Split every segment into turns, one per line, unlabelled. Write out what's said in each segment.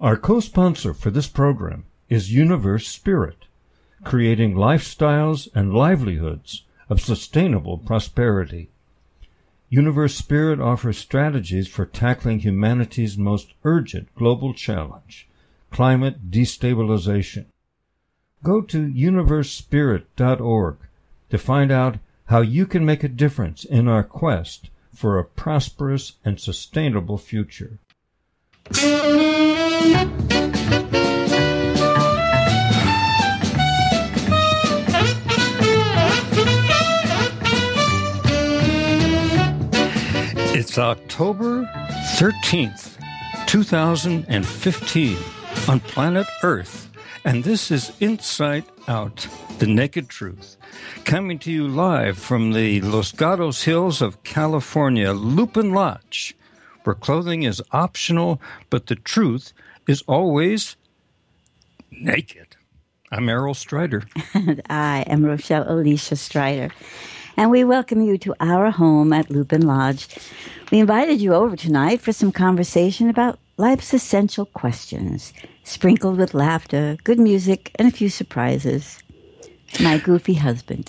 Our co-sponsor for this program is Universe Spirit, creating lifestyles and livelihoods of sustainable prosperity. Universe Spirit offers strategies for tackling humanity's most urgent global challenge, climate destabilization. Go to universespirit.org to find out how you can make a difference in our quest for a prosperous and sustainable future. It's October 13th, 2015, on planet Earth, and this is Insight Out, the Naked Truth, coming to you live from the Los Gatos Hills of California, Lupin Lodge, where clothing is optional, but the truth is always naked. I'm Errol Strider.
And I am Rochelle Alicia Strider. And we welcome you to our home at Lupin Lodge. We invited you over tonight for some conversation about life's essential questions, sprinkled with laughter, good music, and a few surprises. My goofy husband.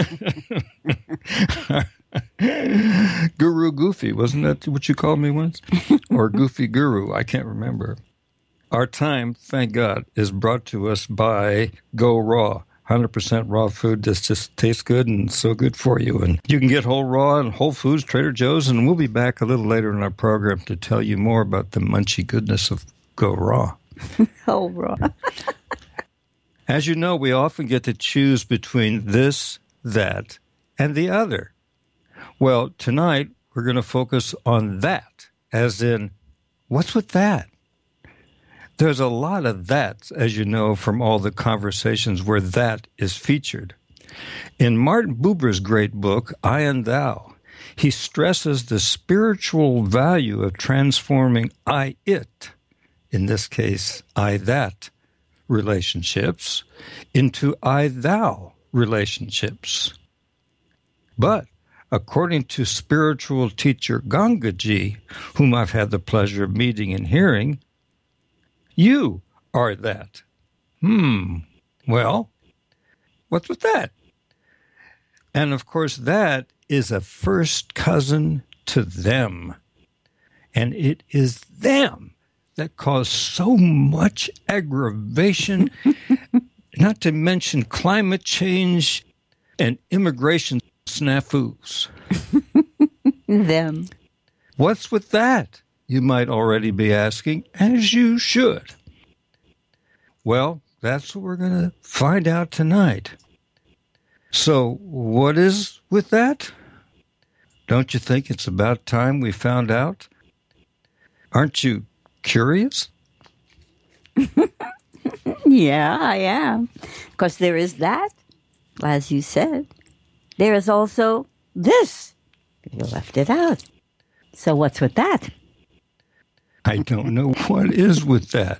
Guru Goofy, wasn't that what you called me once? Or Goofy Guru, I can't remember. Our time, thank God, is brought to us by Go Raw. 100% raw food that just tastes good and so good for you. And you can get whole raw in Whole Foods, Trader Joe's, and we'll be back a little later in our program to tell you more about the munchy goodness of Go Raw.
Whole raw.
As you know, we often get to choose between this, that, and the other. Well, tonight we're going to focus on that, as in, what's with that? There's a lot of that, as you know, from all the conversations where that is featured. In Martin Buber's great book, I and Thou, he stresses the spiritual value of transforming I-it, in this case, I-that relationships, into I-thou relationships. But according to spiritual teacher Gangaji, whom I've had the pleasure of meeting and hearing, you are that. Well, what's with that? And of course, that is a first cousin to them. And it is them that cause so much aggravation, not to mention climate change and immigration snafus.
Them.
What's with that? You might already be asking, as you should. Well, that's what we're going to find out tonight. So, what is with that? Don't you think it's about time we found out? Aren't you curious?
Yeah, I am. Because there is that, as you said. There is also this. You left it out. So what's with that?
I don't know what is with that.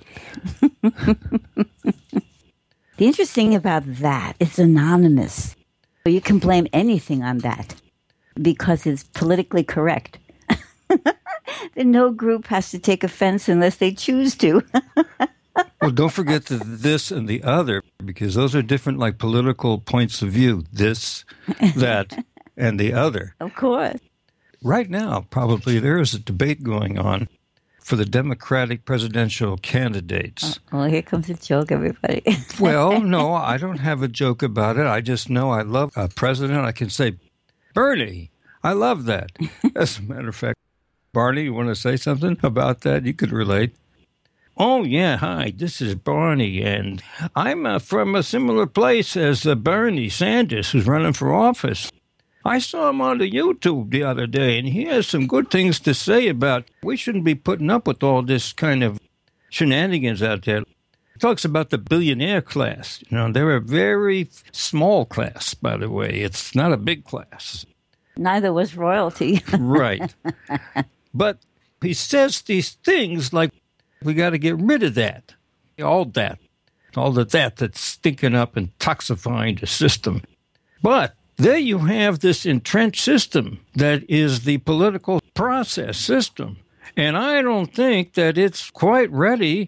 The interesting about that, it's anonymous. You can blame anything on that because it's politically correct. Then no group has to take offense unless they choose to.
Well, don't forget the this and the other, because those are different, like political points of view. This, that, and the other.
Of course.
Right now, probably there is a debate going on for the Democratic presidential candidates.
Oh, here comes a joke, everybody.
Well, no, I don't have a joke about it. I just know I love a president. I can say, Bernie, I love that. As a matter of fact, Barney, you want to say something about that? You could relate. Oh, yeah, hi, this is Barney, and I'm from a similar place as Bernie Sanders, who's running for office. I saw him on the YouTube the other day, and he has some good things to say about we shouldn't be putting up with all this kind of shenanigans out there. He talks about the billionaire class. You know, they're a very small class, by the way. It's not a big class.
Neither was royalty.
Right. But he says these things like, we got to get rid of that. All that's stinking up and toxifying the system. But there you have this entrenched system that is the political process system. And I don't think that it's quite ready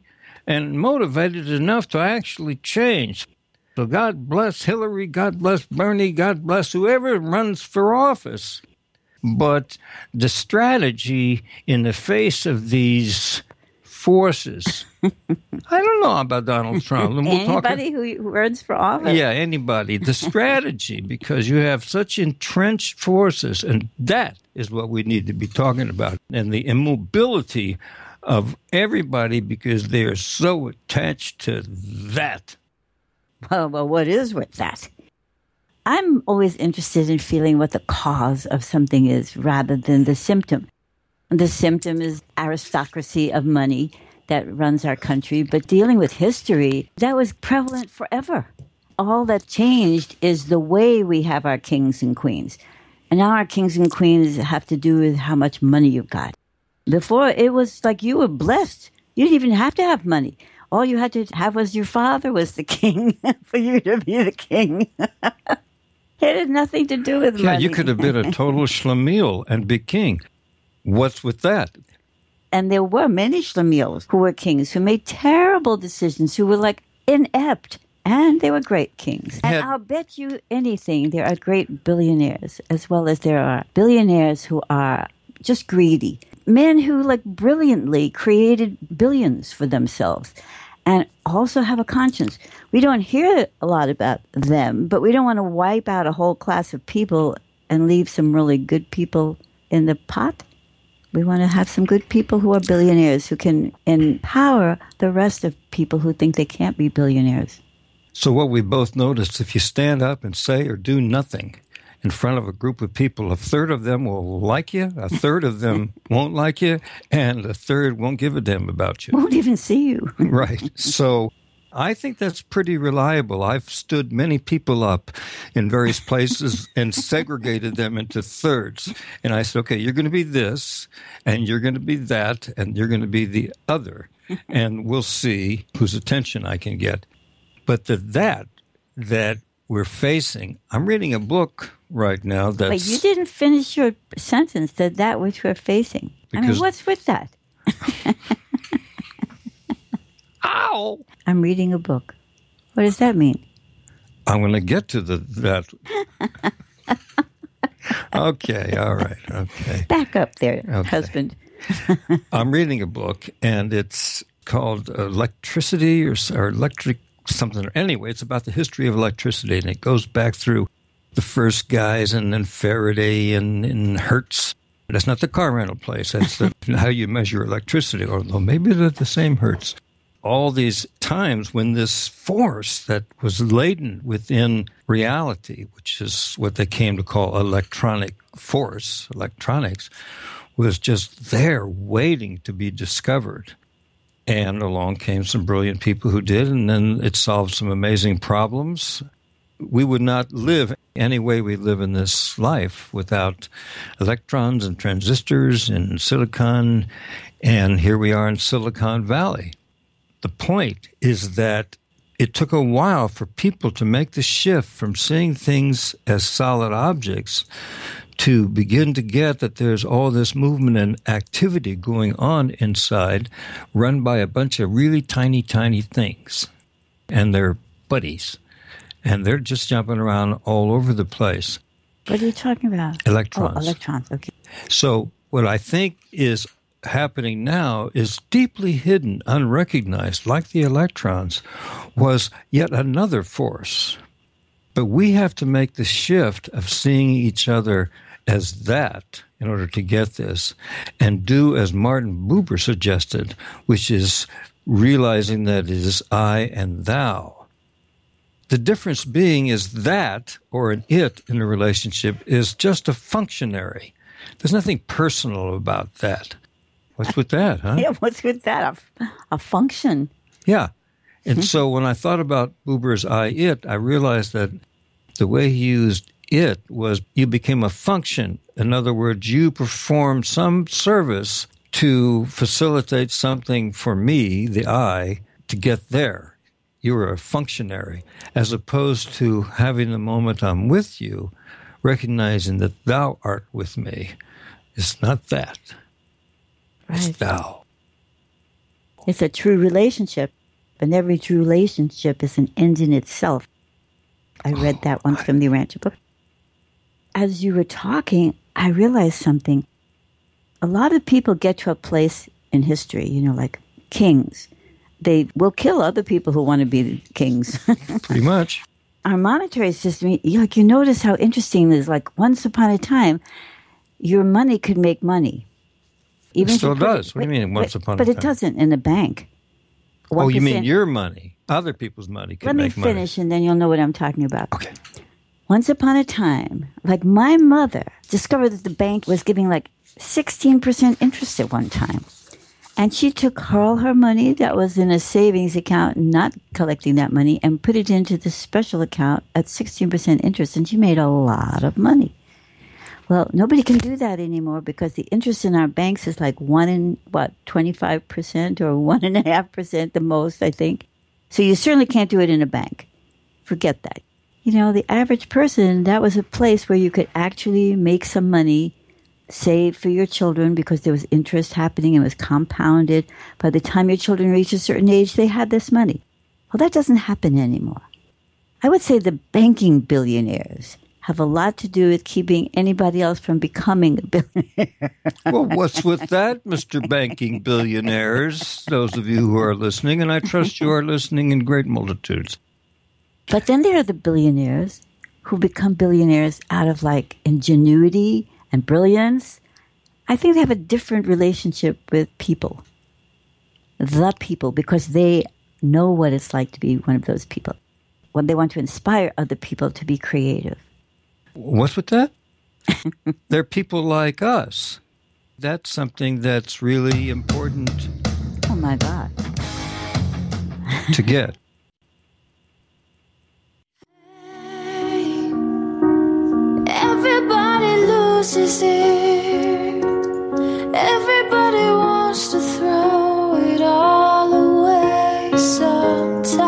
and motivated enough to actually change. So God bless Hillary, God bless Bernie, God bless whoever runs for office. But the strategy in the face of these forces, I don't know about Donald Trump.
Anybody who runs for office?
Yeah, anybody. The strategy, because you have such entrenched forces, and that is what we need to be talking about. And the immobility of everybody because they are so attached to that.
Well, what is with that? I'm always interested in feeling what the cause of something is rather than the symptom. The symptom is aristocracy of money that runs our country, but dealing with history, that was prevalent forever. All that changed is the way we have our kings and queens. And now our kings and queens have to do with how much money you've got. Before, it was like you were blessed. You didn't even have to have money. All you had to have was your father was the king for you to be the king. It had nothing to do with money.
Yeah, you could have been a total schlemiel and be king. What's with that?
And there were many schlemiels who were kings, who made terrible decisions, who were like inept. And they were great kings. And I'll bet you anything there are great billionaires, as well as there are billionaires who are just greedy. Men who, like, brilliantly created billions for themselves and also have a conscience. We don't hear a lot about them, but we don't want to wipe out a whole class of people and leave some really good people in the pot. We want to have some good people who are billionaires who can empower the rest of people who think they can't be billionaires.
So what we both noticed, if you stand up and say or do nothing in front of a group of people, a third of them will like you, a third of them won't like you, and a third won't give a damn about you.
Won't even see you.
Right. So I think that's pretty reliable. I've stood many people up in various places and segregated them into thirds. And I said, okay, you're going to be this, and you're going to be that, and you're going to be the other. And we'll see whose attention I can get. But that we're facing, I'm reading a book right now that's...
But you didn't finish your sentence, that which we're facing. I mean, what's with that?
Ow!
I'm reading a book. What does that mean?
I'm going to get to that. Okay, all right, okay.
Back up there, okay. Husband.
I'm reading a book, and it's called Electricity or Electric something. Anyway, it's about the history of electricity, and it goes back through the first guys, and then Faraday and Hertz. That's not the car rental place. That's how you measure electricity, although maybe they're the same Hertz. All these times when this force that was latent within reality, which is what they came to call electronic force, electronics, was just there waiting to be discovered. And along came some brilliant people who did, and then it solved some amazing problems. We would not live any way we live in this life without electrons and transistors and silicon, and here we are in Silicon Valley. The point is that it took a while for people to make the shift from seeing things as solid objects to begin to get that there's all this movement and activity going on inside, run by a bunch of really tiny, tiny things. And they're buddies. And they're just jumping around all over the place.
What are you talking about?
Electrons.
Oh, electrons, okay.
So what I think is happening now is deeply hidden, unrecognized, like the electrons, was yet another force. But we have to make the shift of seeing each other as that in order to get this, and do as Martin Buber suggested, which is realizing that it is I and thou. The difference being is that, or an it in a relationship, is just a functionary. There's nothing personal about that. What's with that, huh?
Yeah, what's with that? A function.
Yeah. And so when I thought about Buber's I-it, I realized that the way he used it was you became a function. In other words, you performed some service to facilitate something for me, the I, to get there. You were a functionary, as opposed to having the moment I'm with you, recognizing that thou art with me. It's not that.
Right.
It's thou.
It's a true relationship, and every true relationship is an end in itself. I read that once from the Rancher book. As you were talking, I realized something. A lot of people get to a place in history, like kings. They will kill other people who want to be kings.
Pretty much.
Our monetary system, you notice how interesting it is. Like, once upon a time, your money could make money.
Even it still does. What do you mean, once upon a time?
But it doesn't in the bank.
1%. You mean your money? Other people's money can make money.
Let me finish, and then you'll know what I'm talking about.
Okay.
Once upon a time, my mother discovered that the bank was giving 16% interest at one time. And she took all her money that was in a savings account, not collecting that money, and put it into the special account at 16% interest, and she made a lot of money. Well, nobody can do that anymore because the interest in our banks is 25% or 1.5% the most, I think. So you certainly can't do it in a bank. Forget that. The average person, that was a place where you could actually make some money, save for your children because there was interest happening and it was compounded. By the time your children reached a certain age, they had this money. Well, that doesn't happen anymore. I would say the banking billionaires have a lot to do with keeping anybody else from becoming a billionaire.
Well, what's with that, Mr. Banking Billionaires? Those of you who are listening, and I trust you are listening in great multitudes.
But then there are the billionaires who become billionaires out of ingenuity and brilliance. I think they have a different relationship with people. The people, because they know what it's like to be one of those people. When they want to inspire other people to be creative.
What's with that? They're people like us. That's something that's really important.
Oh, my God.
To get.
Everybody loses it. Everybody wants to throw it all away sometime.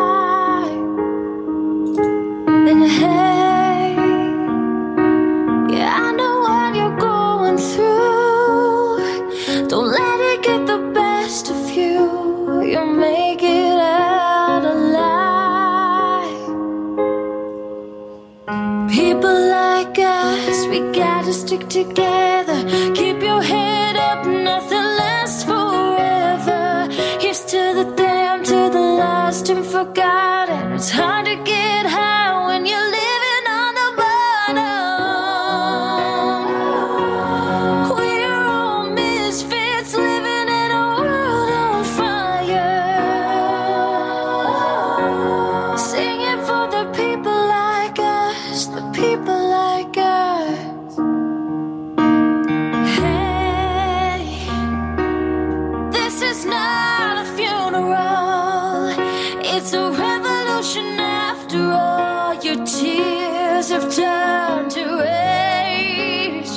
And hey, yeah, I know what you're going through. Don't let it get the best of you. You'll make it out alive. People like us, we gotta stick together. Keep your head up, nothing lasts forever. Here's to the damned, to the lost and forgotten. It's hard to get high when you're living on the bottom. We're all misfits living in a world on fire. Singing for the people like us, the people like us. Hey, this is not a funeral, it's a revolution after all. Your tears have turned to rage.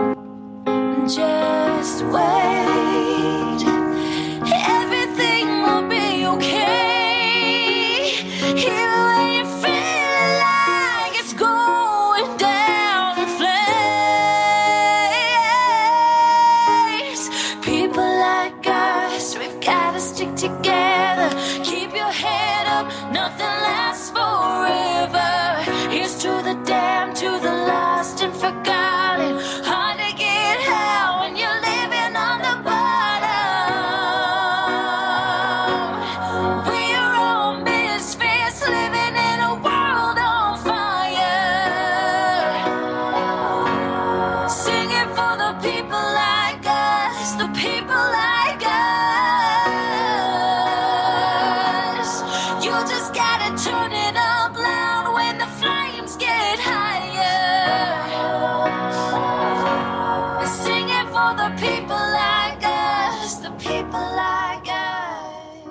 Just wait, everything will be okay. Even when you feel like it's going down in flames. People like us, we've gotta stick together. Keep your head up, nothing lasts forever. Here's to the damned, to the lost and forgotten. Hard to get high when you're living on the bottom. We're all misfits living in a world on fire. Singing for the people like us, the people like us. You just gotta turn it up loud when the flames get higher. Singing for the people like us, the people like us.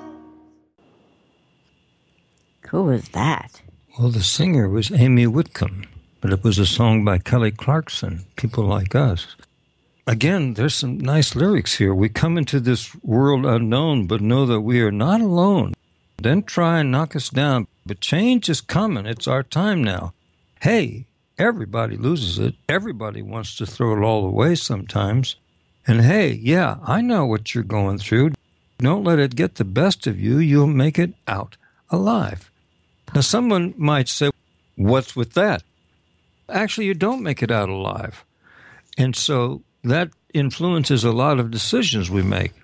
Who was that?
Well, the singer was Amy Whitcomb, but it was a song by Kelly Clarkson, People Like Us. Again, there's some nice lyrics here. We come into this world unknown, but know that we are not alone. Then try and knock us down, but change is coming. It's our time now. Hey, everybody loses it. Everybody wants to throw it all away sometimes. And hey, yeah, I know what you're going through. don't let it get the best of you, you'll make it out alive. Now, someone might say, what's with that? Actually, you don't make it out alive. And so that influences a lot of decisions we make.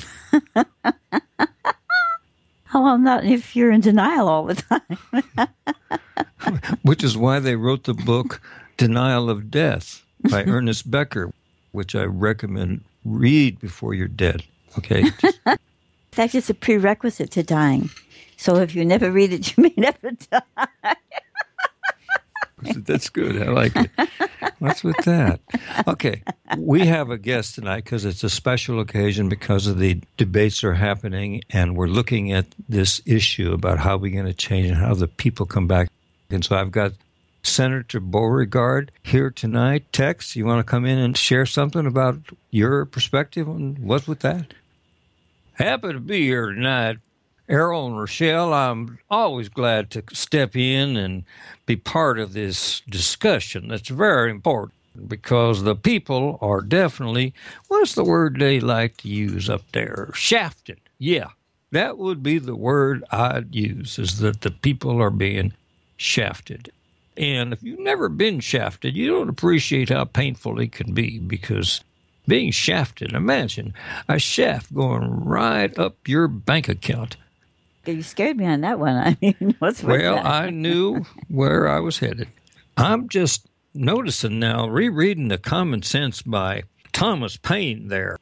Oh, well, not if you're in denial all the time.
Which is why they wrote the book Denial of Death by Ernest Becker, which I recommend read before you're dead. Okay?
In fact, it's a prerequisite to dying. So if you never read it, you may never die.
That's good. I like it. What's with that? Okay. We have a guest tonight because it's a special occasion because of the debates are happening, and we're looking at this issue about how we're going to change and how the people come back. And so I've got Senator Beauregard here tonight. Tex, you want to come in and share something about your perspective on what's with that? Happy to be here tonight. Errol and Rochelle, I'm always glad to step in and be part of this discussion. That's very important because the people are definitely, what's the word they like to use up there? Shafted. Yeah, that would be the word I'd use, is that the people are being shafted. And if you've never been shafted, you don't appreciate how painful it can be, because being shafted, imagine a shaft going right up your bank account.
You scared me on that one. I mean, what's with
Well,
that?
I knew where I was headed. I'm just noticing now, rereading The Common Sense by Thomas Paine there.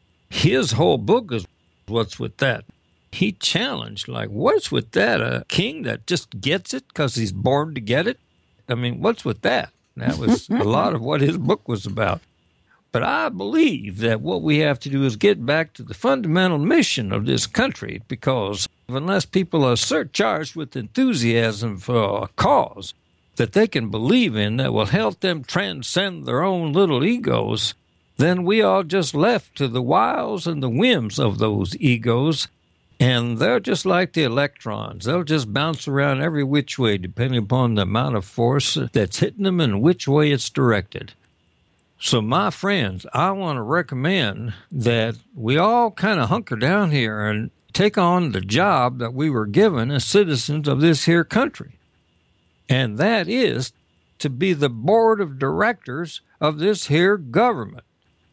His whole book is what's with that. He challenged, like, what's with that? A king that just gets it because he's born to get it? I mean, what's with that? That was a lot of what his book was about. But I believe that what we have to do is get back to the fundamental mission of this country, because unless people are charged with enthusiasm for a cause that they can believe in that will help them transcend their own little egos, then we are just left to the wiles and the whims of those egos, and they're just like the electrons. They'll just bounce around every which way depending upon the amount of force that's hitting them and which way it's directed. So, my friends, I want to recommend that we all kind of hunker down here and take on the job that we were given as citizens of this here country. And that is to be the board of directors of this here government.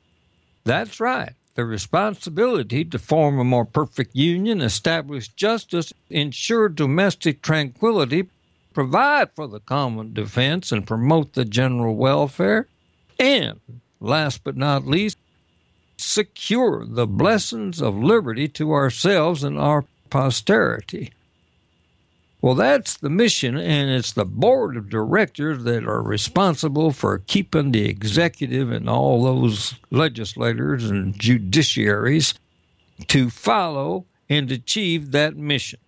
That's right. The responsibility to form a more perfect union, establish justice, ensure domestic tranquility, provide for the common defense, and promote the general welfare. And, last but not least, secure the blessings of liberty to ourselves and our posterity. Well, that's the mission, and it's the board of directors that are responsible for keeping the executive and all those legislators and judiciaries to follow and achieve that mission.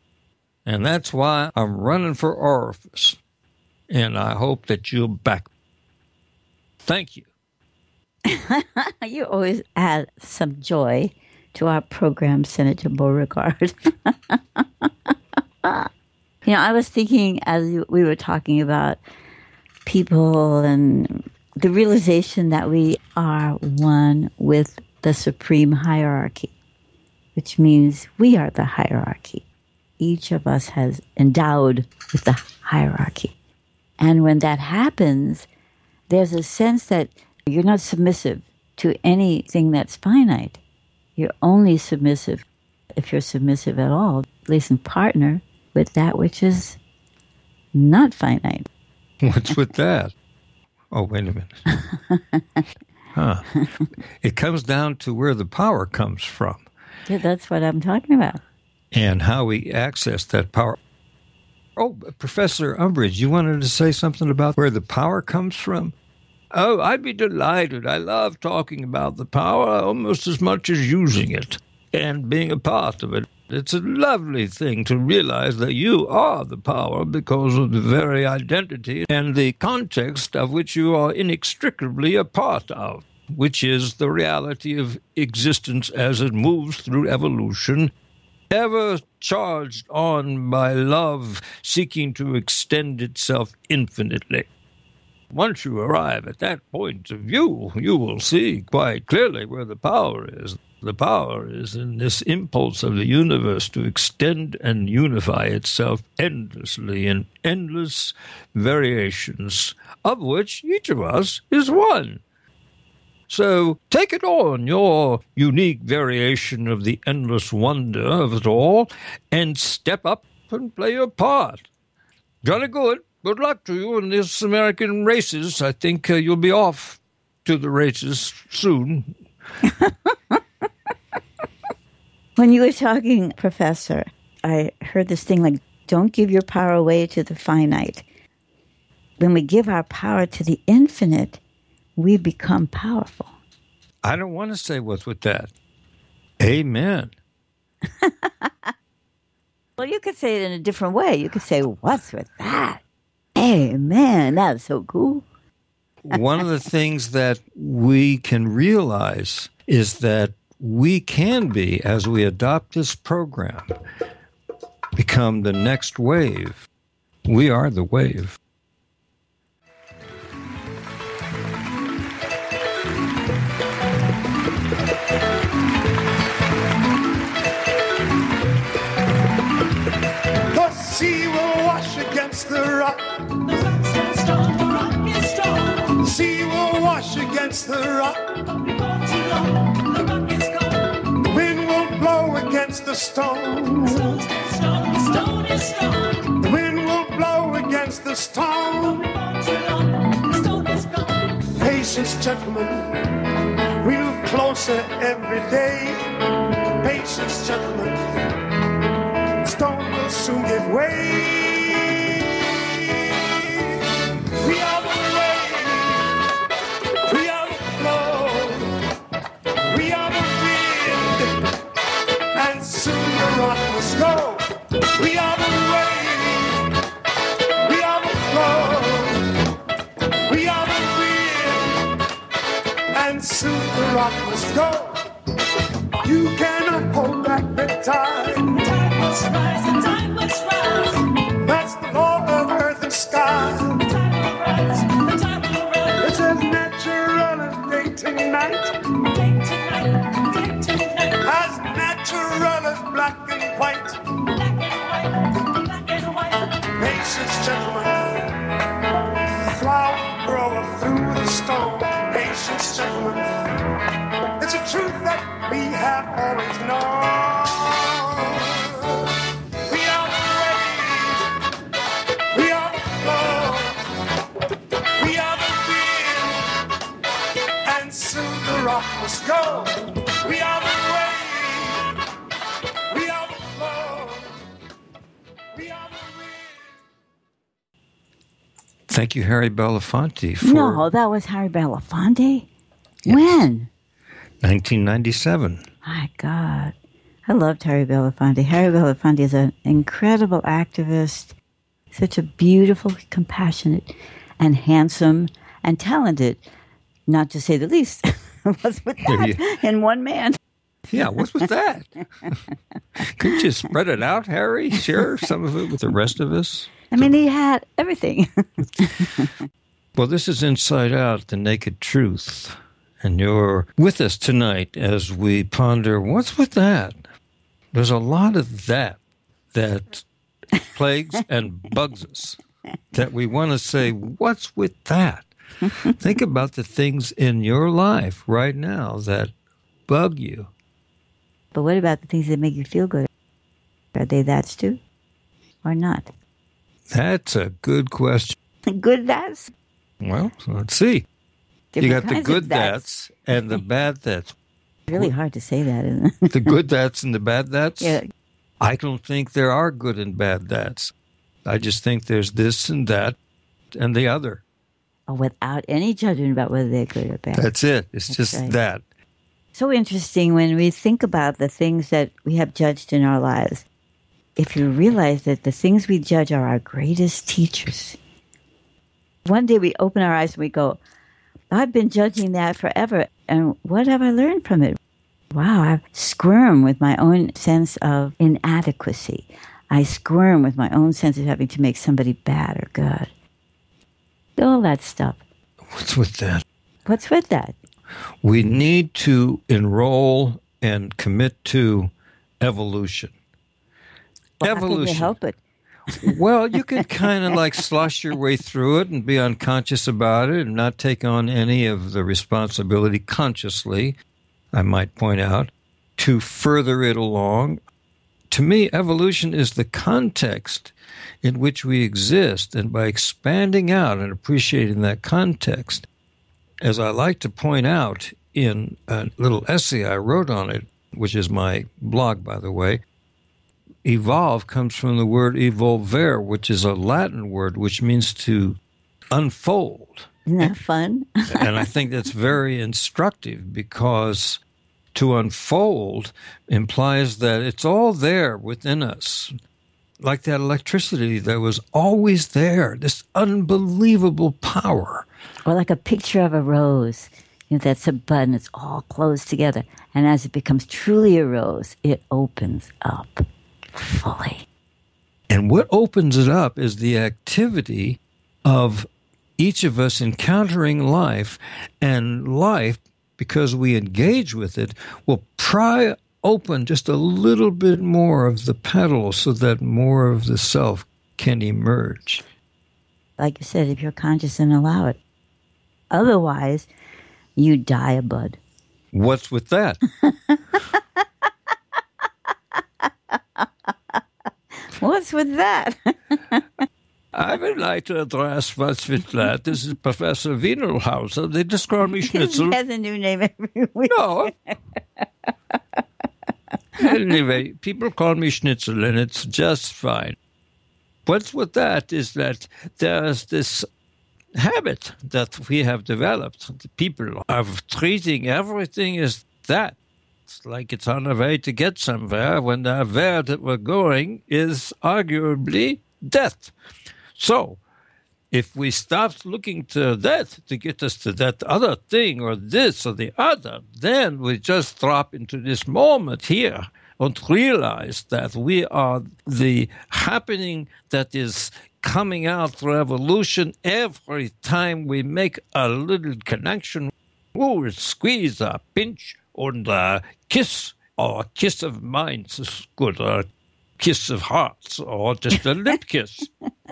And that's why I'm running for office, and I hope that you'll back me. Thank you.
You always add some joy to our program, Senator Beauregard. I was thinking as we were talking about people and the realization that we are one with the supreme hierarchy, which means we are the hierarchy. Each of us has endowed with the hierarchy. And when that happens, there's a sense that you're not submissive to anything that's finite. You're only submissive, if you're submissive at all, at least in partner with that which is not finite.
What's with that? Oh, wait a minute. It comes down to where the power comes from.
Yeah, that's what I'm talking about.
And how we access that power. Oh, Professor Umbridge, you wanted to say something about where the power comes from? Oh, I'd be delighted. I love talking about the power almost as much as using it and being a part of it. It's a lovely thing to realize that you are the power because of the very identity and the context of which you are inextricably a part of, which is the reality of existence as it moves through evolution, ever charged on by love seeking to extend itself infinitely. Once you arrive at that point of view, you will see quite clearly where the power is. The power is in this impulse of the universe to extend and unify itself endlessly in endless variations, of which each of us is one. So take it on, your unique variation of the endless wonder of it all, and step up and play your part. Jolly good. Good luck to you in this American races. I think you'll be off to the races soon.
When you were talking, Professor, I heard this thing like, don't give your power away to the finite. When we give our power to the infinite, we become powerful.
I don't want to say what's with that. Amen.
Well, you could say it in a different way. You could say, what's with that? Amen. That's so cool.
One of the things that we can realize is that we can be, as we adopt this program, become the next wave. We are the wave.
The sea will wash against the rock.
The rock is strong, the rock is strong.
The sea will wash against the rock.
Before too long, the rock is gone.
The wind will blow against the stone.
The stone's still strong, the stone is strong.
The wind will blow against the stone.
Before too long, the stone is gone.
Patience, gentlemen, we move closer every day. Patience, gentlemen, the stone will soon give way. We are the wave, we are the flow, we are the wind, and soon the rock must go. We are the wave, we are the flow, we are the wind, and soon the rock must go. You cannot hold back the tide.
The tide must rise, the tide must rise.
That's the law of earth and sky.
The tide will rise, the tide will rise.
It's as natural as day to night,
Day to night, day to night.
as natural as black and white.
Black and white, black and white.
Patience, gentlemen, flower groweth through the stone. Patience, gentlemen, it's a truth that we have always known. We are the wave, we are the flow, we are the wind, and soon the rock must go. We are the wave, we are the flow, we are the wind.
Thank you, Harry Belafonte, for
No, that was Harry Belafonte.
Yes.
When?
1997.
My God. I loved Harry Belafonte. Harry Belafonte is an incredible activist, such a beautiful, compassionate, and handsome, and talented, not to say the least. What's with that in one man?
Yeah, what's with that? Couldn't you spread it out, Harry? Share some of it with the rest of us?
I mean, he had everything.
Well, this is Inside Out, the Naked Truth. And you're with us tonight as we ponder, what's with that? There's a lot of that plagues and bugs us, that we want to say, what's with that? Think about the things in your life right now that bug you.
But what about the things that make you feel good? Are they that's too? Or not?
That's a good question.
Good that's?
Well, let's see. You
Different
got the
kinds
good
of
that's and the bad that's.
Really hard to say that, isn't it?
The good that's and the bad that's?
Yeah.
I don't think there are good and bad that's. I just think there's this and that and the other.
Oh, without any judgment about whether they're good or bad.
That's it. It's
That's
just
right.
that.
So interesting when we think about the things that we have judged in our lives. If you realize that the things we judge are our greatest teachers. One day we open our eyes and we go, I've been judging that forever, and what have I learned from it? Wow, I squirm with my own sense of inadequacy. I squirm with my own sense of having to make somebody bad or good. all that stuff.
What's with that?
What's with that?
We need to enroll and commit to evolution.
Well, how can you help it?
Well, you can kind of like slush your way through it and be unconscious about it and not take on any of the responsibility consciously, I might point out, to further it along. To me, evolution is the context in which we exist, and by expanding out and appreciating that context, as I like to point out in a little essay I wrote on it, which is my blog, by the way, evolve comes from the word evolvere, which is a Latin word which means to unfold.
Isn't that fun?
And I think that's very instructive, because to unfold implies that it's all there within us, like that electricity that was always there, this unbelievable power.
Or like a picture of a rose. That's a bud and it's all closed together. And as it becomes truly a rose, it opens up fully.
And what opens it up is the activity of each of us encountering life, and life, because we engage with it, will pry open just a little bit more of the petal so that more of the self can emerge.
Like you said, if you're conscious and allow it. Otherwise, you die a bud.
What's with that?
What's with that?
I would like to address what's with that. This is Professor Wienerhauser. They just call me Schnitzel.
He has a new name every week.
No. Anyway, people call me Schnitzel, and it's just fine. What's with that is that there's this habit that we have developed, the people, of treating everything as that. It's like it's on the way to get somewhere, when the where that we're going is arguably death. So, if we stop looking to that to get us to that other thing or this or the other, then we just drop into this moment here and realize that we are the happening that is coming out through evolution. Every time we make a little connection, ooh, squeeze, a pinch, and a kiss, or a kiss of minds is good, or a kiss of hearts, or just a lip kiss.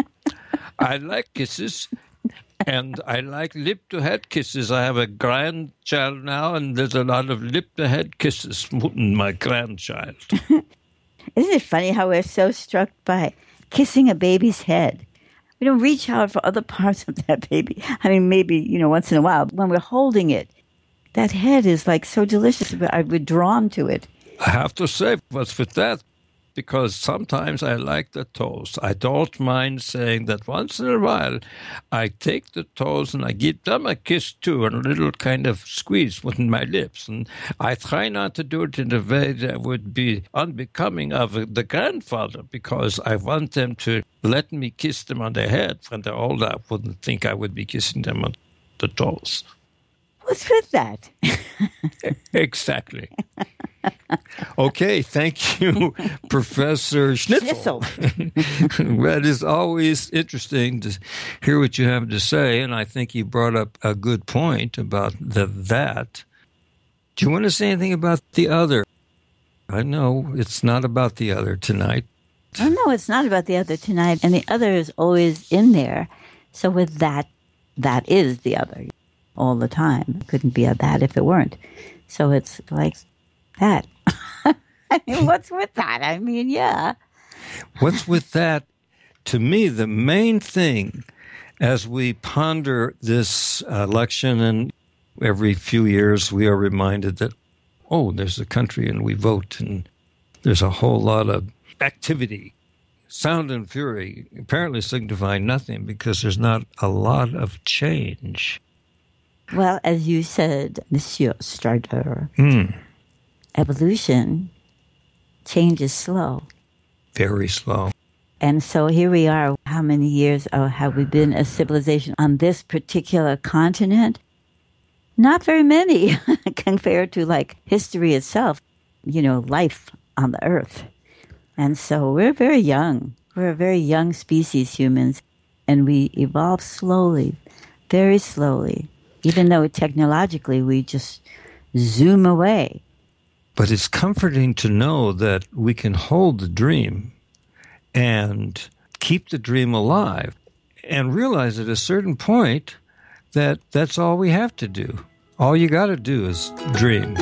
I like kisses, and I like lip-to-head kisses. I have a grandchild now, and there's a lot of lip-to-head kisses in my grandchild.
Isn't it funny how we're so struck by kissing a baby's head? We don't reach out for other parts of that baby. I mean, maybe, once in a while, when we're holding it, that head is like so delicious. We're drawn to it.
I have to say, what's with that? Because sometimes I like the toes. I don't mind saying that once in a while I take the toes and I give them a kiss too, and a little kind of squeeze with my lips. And I try not to do it in a way that would be unbecoming of the grandfather, because I want them to let me kiss them on the head. When they're older, I wouldn't think I would be kissing them on the toes.
What's with that?
Exactly. Okay, thank you, Professor Schnitzel. That is always interesting to hear what you have to say, and I think you brought up a good point about that. Do you want to say anything about the other? I know it's not about the other tonight.
Oh, no, it's not about the other tonight, and the other is always in there. So with that is the other all the time. It couldn't be a that if it weren't. So it's like that. I mean, what's with that? I mean, yeah.
What's with that? To me, the main thing as we ponder this election, and every few years we are reminded that, there's a country and we vote, and there's a whole lot of activity, sound and fury, apparently signifying nothing because there's not a lot of change.
Well, as you said, Monsieur Strider, evolution, change is slow.
Very slow.
And so here we are. How many years have we been a civilization on this particular continent? Not very many compared to like history itself, life on the earth. And so we're very young. We're a very young species, humans. And we evolve slowly, very slowly, even though technologically we just zoom away.
But it's comforting to know that we can hold the dream and keep the dream alive and realize at a certain point that that's all we have to do. All you got to do is dream.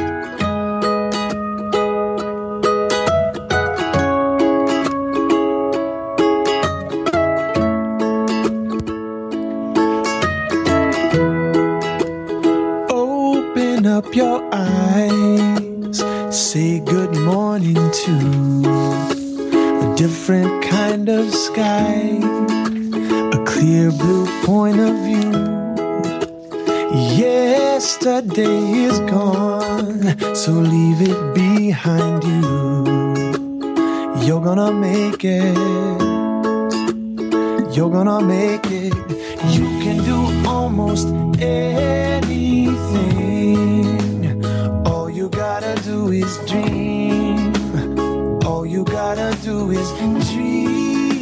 Open up your eyes, say good morning to a different kind of sky, a clear blue point of view. Yesterday is gone, so leave it behind you. You're gonna make it. You're gonna make it. You can do almost anything. All you gotta do is dream. All you gotta do is dream.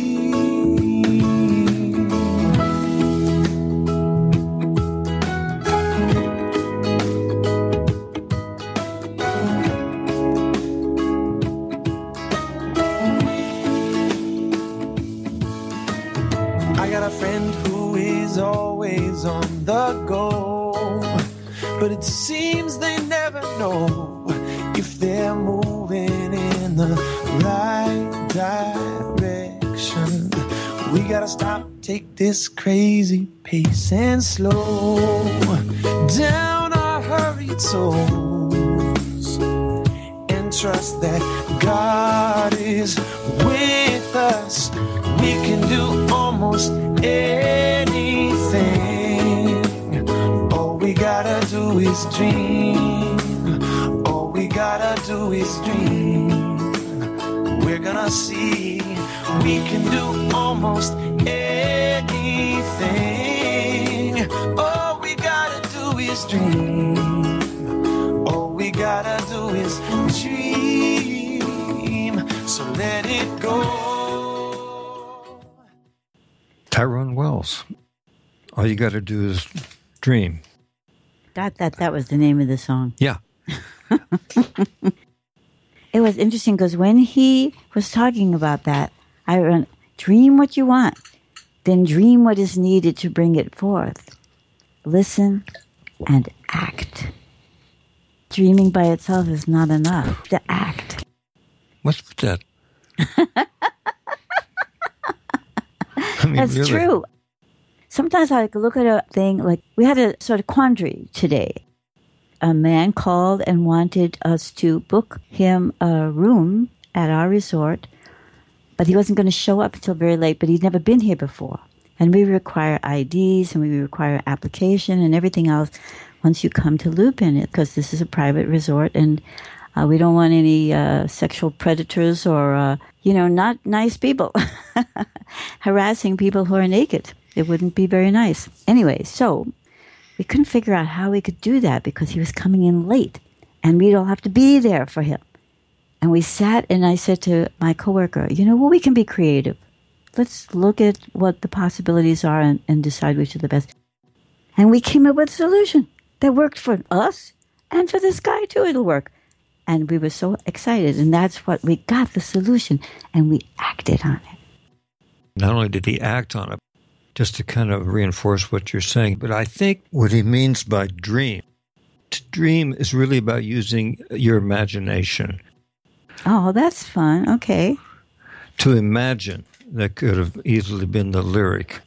I got a friend who is always on the go, but it seems they never know if they're moving in the right direction. We gotta stop, take this crazy pace and slow down our hurried souls and trust that God is with us. We can do almost anything. All we gotta do is dream. All we gotta do is dream. We're gonna see we can do almost anything. All we gotta do is dream. All we gotta do is dream. So let it go.
Tyrone Wells. All you got to do is dream.
Got that. That was the name of the song.
Yeah.
It was interesting because when he was talking about that, I went, dream what you want, then dream what is needed to bring it forth. Listen and act. Dreaming by itself is not enough. To act.
What's with that? I mean,
That's
really.
true. Sometimes I look at a thing like we had a sort of quandary today. A man called and wanted us to book him a room at our resort, but he wasn't going to show up until very late, but he'd never been here before. And we require IDs and we require application and everything else once you come to Lupin, because this is a private resort and we don't want any sexual predators or, not nice people harassing people who are naked. It wouldn't be very nice. Anyway, so we couldn't figure out how we could do that because he was coming in late and we'd all have to be there for him. And we sat and I said to my coworker, we can be creative. Let's look at what the possibilities are and decide which are the best. And we came up with a solution that worked for us and for this guy too. It'll work. And we were so excited. And that's what we got, the solution. And we acted on it.
Not only did he act on it, just to kind of reinforce what you're saying, but I think what he means by dream, to dream is really about using your imagination.
Oh, that's fun. Okay.
To imagine, that could have easily been the lyric.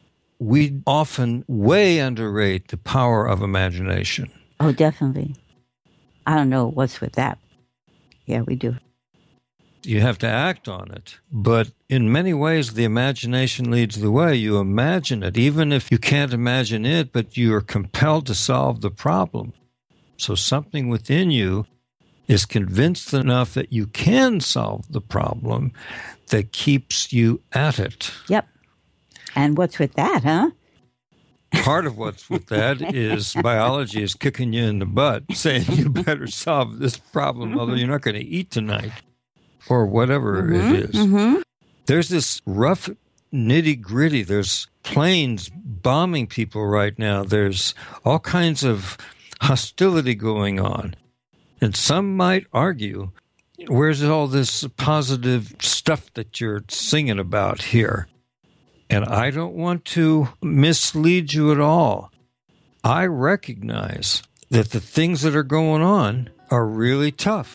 We often way underrate the power of imagination.
Oh, definitely. I don't know what's with that. Yeah, we do.
You have to act on it. But in many ways, the imagination leads the way. You imagine it, even if you can't imagine it, but you are compelled to solve the problem. So something within you is convinced enough that you can solve the problem that keeps you at it.
Yep. And what's with that, huh?
Part of what's with that is biology is kicking you in the butt, saying you better solve this problem, although you're not going to eat tonight, or whatever it is.
Mm-hmm.
There's this rough nitty gritty. There's planes bombing people right now. There's all kinds of hostility going on. And some might argue, where's all this positive stuff that you're singing about here? And I don't want to mislead you at all. I recognize that the things that are going on are really tough.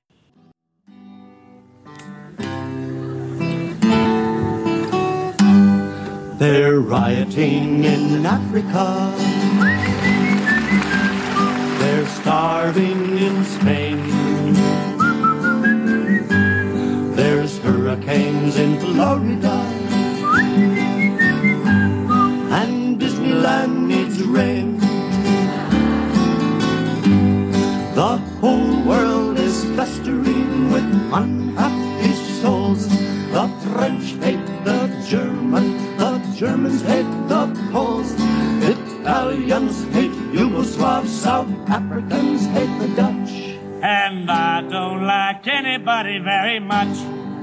They're rioting in Africa. They're starving in Spain. There's hurricanes in Florida. And Disneyland needs rain. The whole world is festering with unhappy souls. The French hate the Germans hate the Poles, Italians hate Yugoslavs, South Africans hate the Dutch.
And I don't like anybody very much.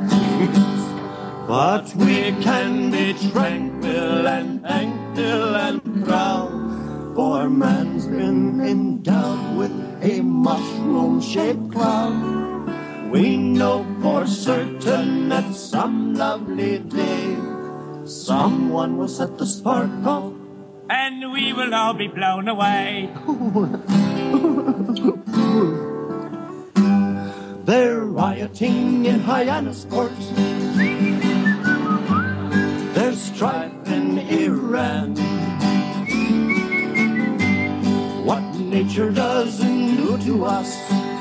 But we can be tranquil and thankful and proud, for man's been endowed with a mushroom-shaped cloud. We know for certain that some lovely day someone will set the spark off,
and we will all be blown away.
They're rioting in Hyannisport. There's strife in Iran. What nature doesn't do to us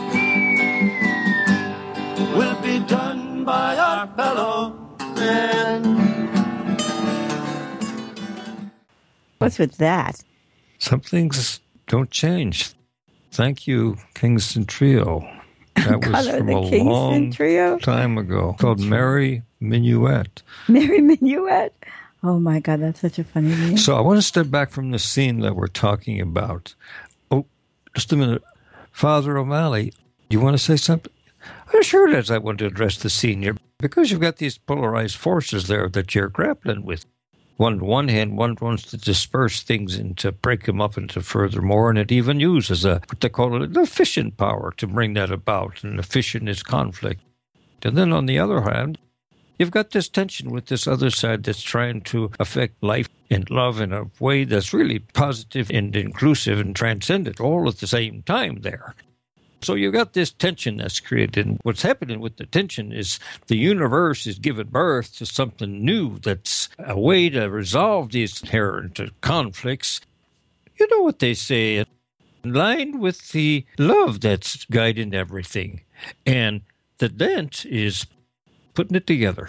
will be done by our fellow man.
What's with that?
Some things don't change. Thank you, Kingston Trio. That was from a long
Trio?
time ago, called Merry Minuet.
Merry Minuet? Oh, my God, that's such a funny name.
So I want to step back from the scene that we're talking about. Oh, just a minute. Father O'Malley, you want to say something? Sure it is. I want to address the scene here, because you've got these polarized forces there that you're grappling with. On one hand, one wants to disperse things and to break them up into furthermore, and it even uses what they call it, the efficient power to bring that about, and efficient is conflict. And then on the other hand, you've got this tension with this other side that's trying to affect life and love in a way that's really positive and inclusive and transcendent all at the same time there. So you've got this tension that's created. And what's happening with the tension is the universe is giving birth to something new that's a way to resolve these inherent conflicts. You know what they say, in line with the love that's guiding everything. And the dent is putting it together.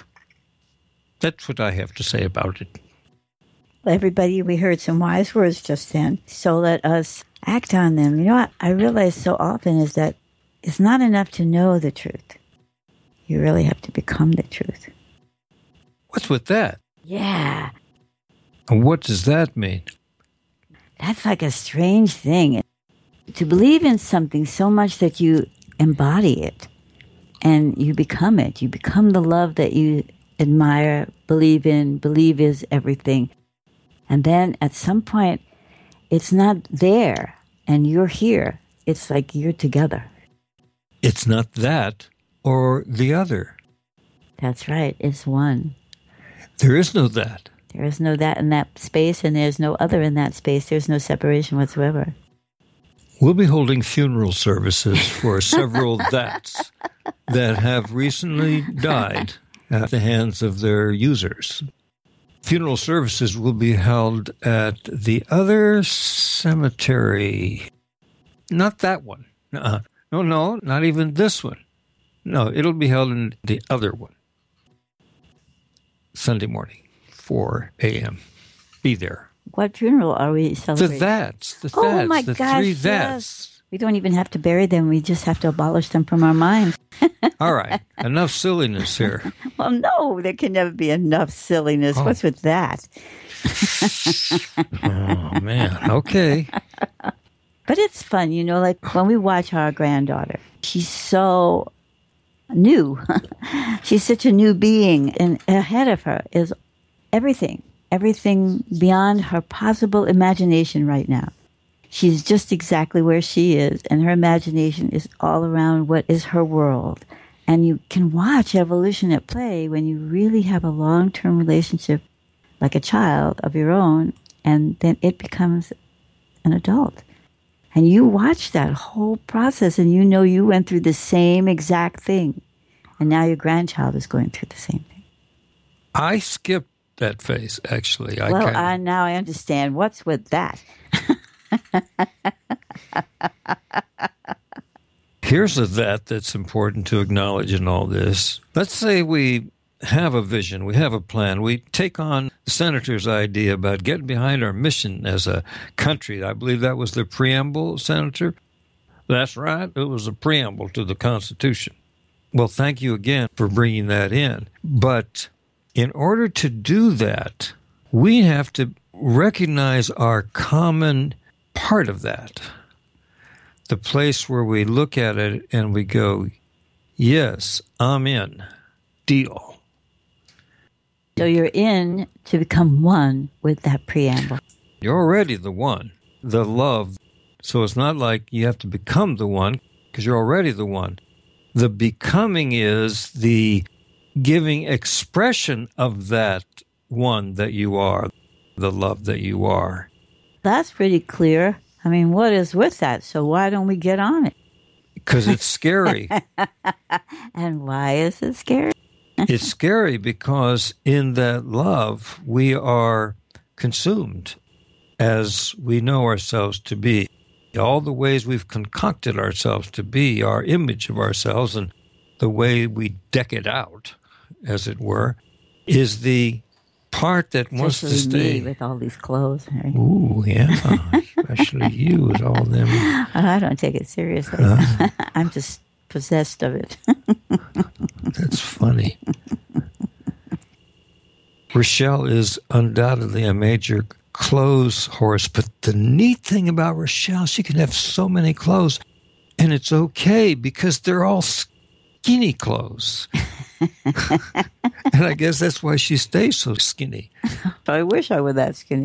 That's what I have to say about it.
Everybody, we heard some wise words just then. So let us act on them. You know what I realize so often is that it's not enough to know the truth. You really have to become the truth.
What's with that?
Yeah.
And what does that mean?
That's like a strange thing. To believe in something so much that you embody it and you become it. You become the love that you admire, believe in, believe is everything. And then at some point, it's not there, and you're here. It's like you're together.
It's not that or the other.
That's right. It's one.
There is no that.
There is no that in that space, and there's no other in that space. There's no separation whatsoever.
We'll be holding funeral services for several that's that have recently died at the hands of their users. Funeral services will be held at the other cemetery. Not that one. No, not even this one. No, it'll be held in the other one. Sunday morning, 4 a.m. Be there.
What funeral are we celebrating?
The that's.
Oh, my
the
gosh,
three
yes.
that's.
We don't even have to bury them. We just have to abolish them from our minds.
All right. Enough silliness here.
Well, no, there can never be enough silliness.
Oh.
What's with that?
Oh, man. Okay.
But it's fun, you know, like when we watch our granddaughter, she's so new. She's such a new being, and ahead of her is everything beyond her possible imagination right now. She's just exactly where she is, and her imagination is all around what is her world. And you can watch evolution at play when you really have a long-term relationship, like a child of your own, and then it becomes an adult. And you watch that whole process, and you know you went through the same exact thing. And now your grandchild is going through the same thing.
I skipped that phase, actually.
Now I understand. What's with that?
Here's a that's important to acknowledge in all this. Let's say we have a vision, we have a plan. We take on the senator's idea about getting behind our mission as a country. I believe that was the preamble, Senator. That's right. It was a preamble to the Constitution. Well, thank you again for bringing that in. But in order to do that, we have to recognize our common part of that. The place where we look at it and we go, yes, I'm in. Deal.
So you're in to become one with that preamble.
You're already the one, the love. So it's not like you have to become the one, because you're already the one. The becoming is the giving expression of that one that you are, the love that you are.
That's pretty clear. I mean, what is with that? So why don't we get on it?
Because it's scary.
And why is it scary?
It's scary because in that love, we are consumed as we know ourselves to be. All the ways we've concocted ourselves to be, our image of ourselves, and the way we deck it out, as it were, is the part that wants to stay.
Me with all these clothes. Right?
Ooh, yeah. Especially you with all them.
I don't take it seriously. I'm just possessed of it.
That's funny. Rochelle is undoubtedly a major clothes horse, but the neat thing about Rochelle, she can have so many clothes, and it's okay because they're all skinny clothes. And I guess that's why she stays so skinny.
I wish I were that skinny.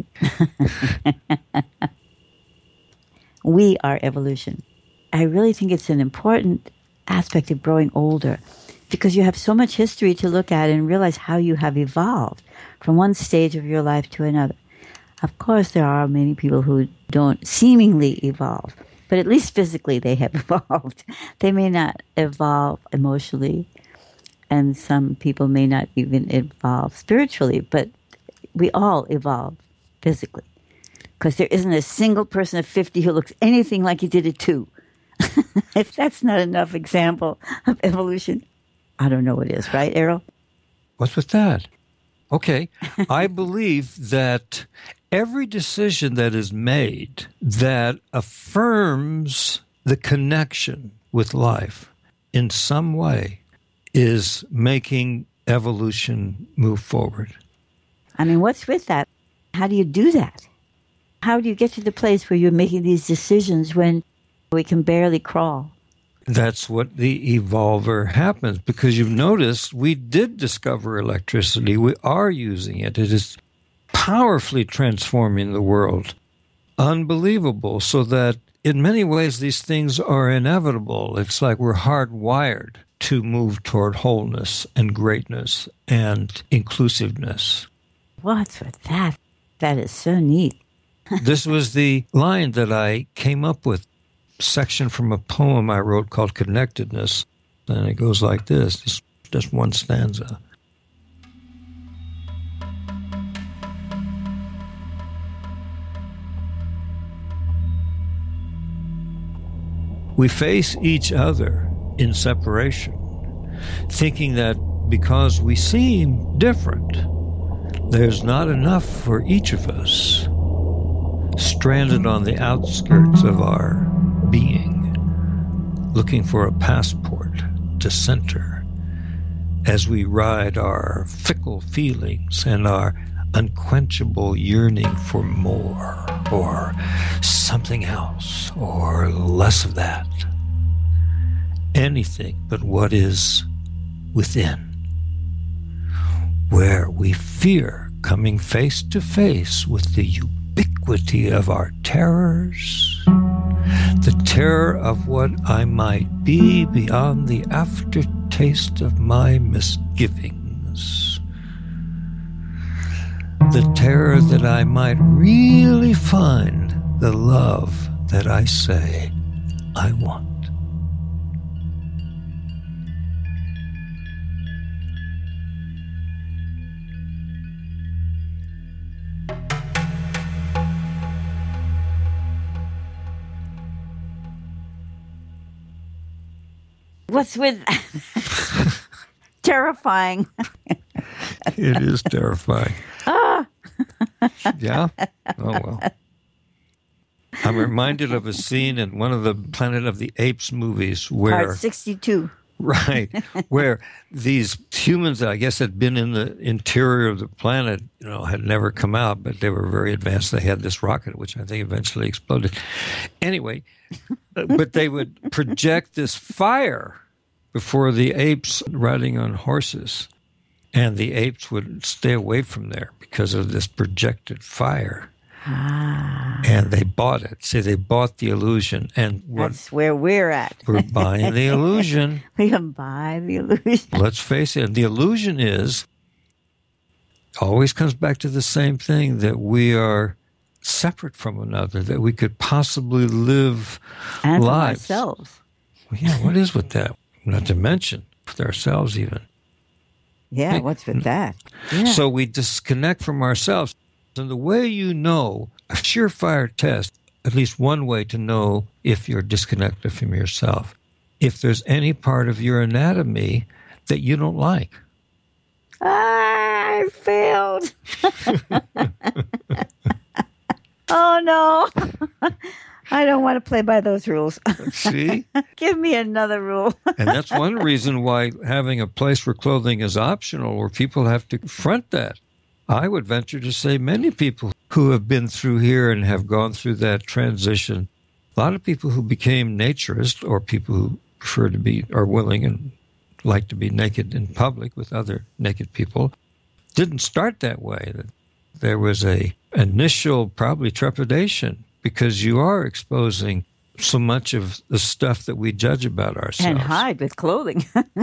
We are evolution. I really think it's an important aspect of growing older because you have so much history to look at and realize how you have evolved from one stage of your life to another. Of course, there are many people who don't seemingly evolve, but at least physically they have evolved. They may not evolve emotionally, and some people may not even evolve spiritually, but we all evolve physically. Because there isn't a single person at 50 who looks anything like he did at 2. If that's not enough example of evolution, I don't know what is, right, Errol?
What's with that? Okay, I believe that every decision that is made that affirms the connection with life in some way is making evolution move forward.
I mean, what's with that? How do you do that? How do you get to the place where you're making these decisions when we can barely crawl?
That's what the evolver happens, because you've noticed we did discover electricity. We are using it. It is powerfully transforming the world. Unbelievable. So that in many ways, these things are inevitable. It's like we're hardwired to move toward wholeness and greatness and inclusiveness.
What's with that? That is so neat.
This was the line that I came up with. Section from a poem I wrote called Connectedness, and it goes like this, just one stanza. We face each other in separation, thinking that because we seem different, there's not enough for each of us, stranded on the outskirts of our being, looking for a passport to center as we ride our fickle feelings and our unquenchable yearning for more or something else or less of that. Anything but what is within, where we fear coming face to face with the ubiquity of our terrors, the terror of what I might be beyond the aftertaste of my misgivings, the terror that I might really find the love that I say I want.
What's with terrifying?
It is terrifying. Yeah? Oh, well. I'm reminded of a scene in one of the Planet of the Apes movies where...
Part 62.
Right, where these humans that I guess had been in the interior of the planet, had never come out, but they were very advanced. They had this rocket, which I think eventually exploded. Anyway, but they would project this fire before the apes riding on horses, and the apes would stay away from there because of this projected fire. And they bought it. See, they bought the illusion. And
that's where we're at.
We're buying the illusion.
We can buy the illusion.
Let's face it. The illusion always comes back to the same thing, that we are separate from another, that we could possibly live
and
lives.
And ourselves.
Well, yeah, what is with that? Not to mention with ourselves even.
Yeah, what's with that? Yeah.
So we disconnect from ourselves. And the way a surefire test, at least one way to know if you're disconnected from yourself, if there's any part of your anatomy that you don't like.
I failed. Oh, no. I don't want to play by those rules.
See?
Give me another rule.
And that's one reason why having a place where clothing is optional, where people have to confront that. I would venture to say many people who have been through here and have gone through that transition, a lot of people who became naturists or people who prefer to be, are willing and like to be naked in public with other naked people, didn't start that way. There was a initial probably trepidation because you are exposing so much of the stuff that we judge about ourselves.
And hide with clothing.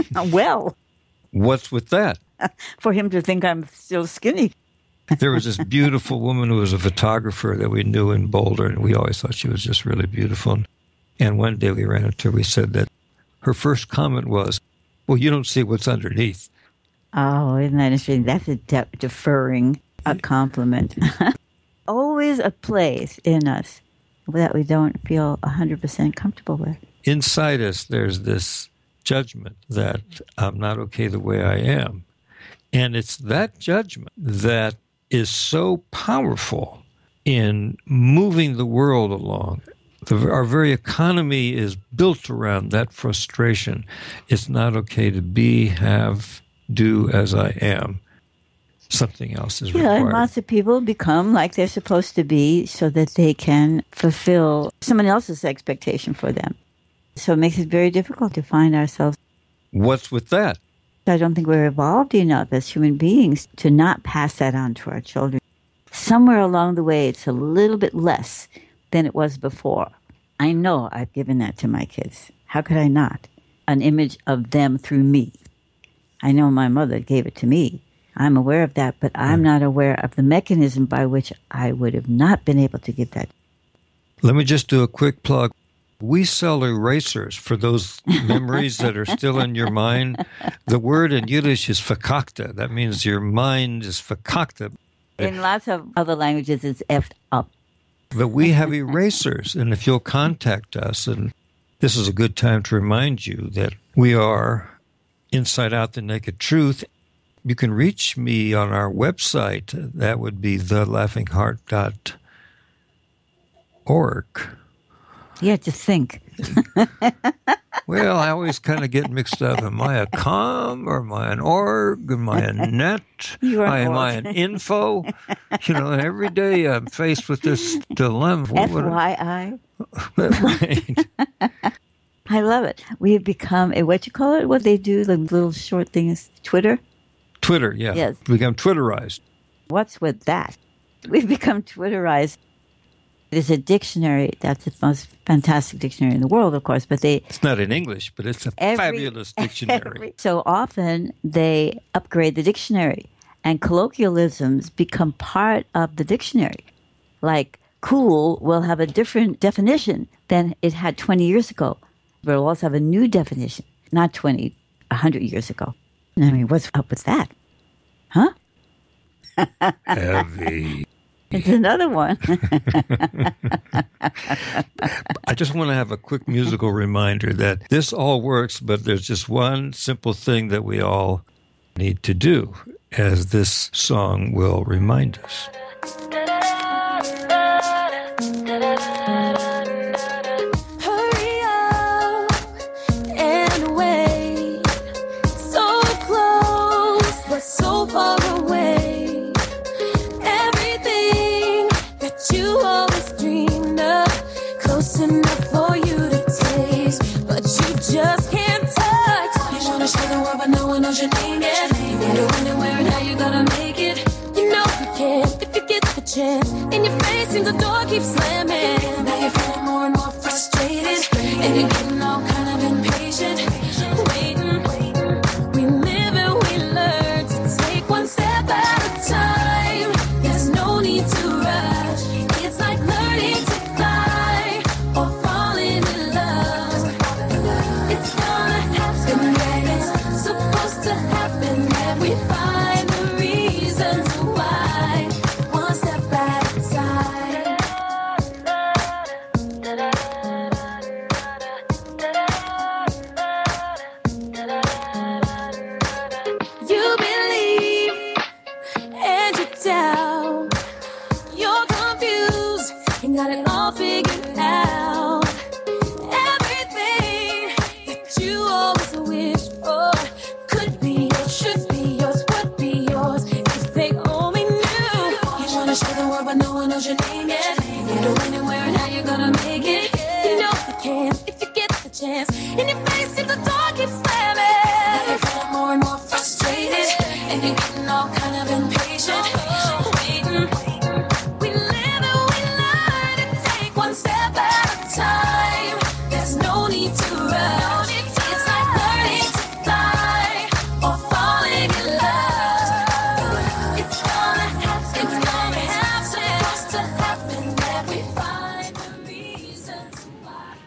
Well.
What's with that?
For him to think I'm still skinny.
There was this beautiful woman who was a photographer that we knew in Boulder, and we always thought she was just really beautiful. And one day we ran into her, we said that her first comment was, well, you don't see what's underneath.
Oh, isn't that interesting? That's a deferring compliment. Always a place in us that we don't feel 100% comfortable with.
Inside us, there's this judgment that I'm not okay the way I am. And it's that judgment that is so powerful in moving the world along. Our very economy is built around that frustration. It's not okay to be, have, do as I am. Something else is required.
Yeah, and lots of people become like they're supposed to be so that they can fulfill someone else's expectation for them. So it makes it very difficult to find ourselves.
What's with that?
I don't think we're evolved enough as human beings to not pass that on to our children. Somewhere along the way, it's a little bit less than it was before. I know I've given that to my kids. How could I not? An image of them through me. I know my mother gave it to me. I'm aware of that, but I'm not aware of the mechanism by which I would have not been able to give that.
Let me just do a quick plug. We sell erasers for those memories that are still in your mind. The word in Yiddish is verkackte. That means your mind is verkackte.
In lots of other languages, it's effed up.
But we have erasers, and if you'll contact us, and this is a good time to remind you that we are Inside Out the Naked Truth. You can reach me on our website. That would be thelaughingheart.org.
Yeah, just think.
Well, I always kind of get mixed up. Am I a com or am I an org? Am I a net? Am I an info? And every day I'm faced with this dilemma.
FYI.
Right.
I love it. We have become what you call it? What they do, the little short thing is Twitter?
Twitter, yeah.
Yes.
Become Twitterized.
What's with that? We've become Twitterized. There's a dictionary. That's the most fantastic dictionary in the world, of course, but
It's not in English, but it's a fabulous dictionary.
so often they upgrade the dictionary, and colloquialisms become part of the dictionary. Like cool will have a different definition than it had 20 years ago, but it'll also have a new definition, not 20, 100 years ago. I mean, what's up with that? Huh?
Heavy.
It's another one.
I just want to have a quick musical reminder that this all works, but there's just one simple thing that we all need to do, as this song will remind us.
Hurry up and wait. So close, but so far away. Everything that you always dreamed of, close enough for you to taste, but you just can't touch. You wanna show the world, but no one knows your name yet. You can go anywhere and how you gonna make it. You know you can if you get the chance. In your face, seems the door keeps slamming. Now you're feeling more and more frustrated, and you're getting all kind of impatient. Waiting, we live and we learn to take one step at a time. There's no need to rush. It's like learning to fly or falling in love. It's gonna happen, yeah, it's supposed to happen. That we find the reasons why, one step at a time. You believe and you doubt. You're confused and got it all figured out. Everything that you always wished for could be yours, should be yours, would be yours if they only knew. You wanna show the world, but no one knows your name yet. You can go anywhere and how you gonna make it. You know you can if you get the chance. In your face, seems the door keeps slamming. Now you're feeling more and more frustrated, and you're getting all kind of impatient. Waiting, we live and we learn to take one step at a time. There's no need to rush. It's like learning to fly or falling in love. It's gonna happen. It's gonna happen. Supposed to happen. That we find the reasons why.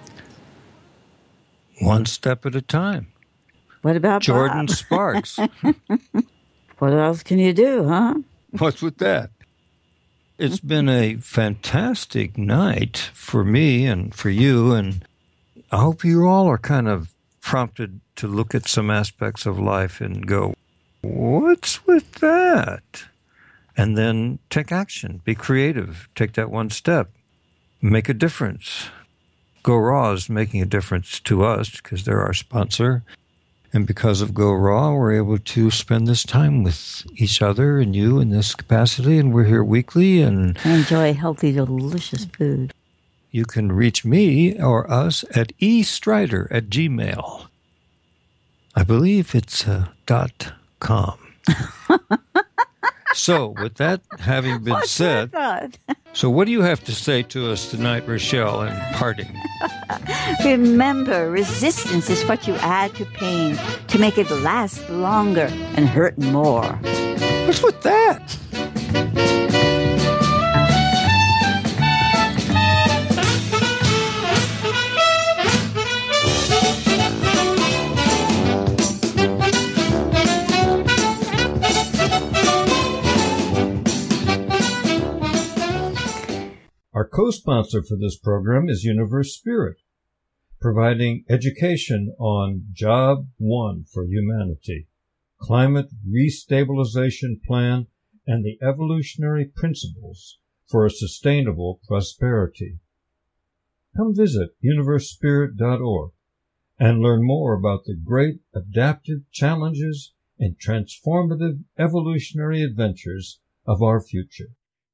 One step at a time.
What about
Jordan
Bob?
Sparks.
What else can you do, huh?
What's with that? It's been a fantastic night for me and for you, and I hope you all are kind of prompted to look at some aspects of life and go, what's with that? And then take action, be creative, take that one step, make a difference. Go Raw is making a difference to us because they're our sponsor. And because of Go Raw, we're able to spend this time with each other and you in this capacity. And we're here weekly. And
Enjoy healthy, delicious food.
you can reach me or us at estrider@gmail. I believe it's .com. So with that having been
What's
said,
that?
so what do you have to say to us tonight, Rochelle, in parting?
Remember, resistance is what you add to pain to make it last longer and hurt more.
What's with that? Our co-sponsor for this program is Universe Spirit, providing education on Job 1 for Humanity, Climate Restabilization Plan, and the evolutionary principles for a sustainable prosperity. Come visit universespirit.org and learn more about the great adaptive challenges and transformative evolutionary adventures of our future.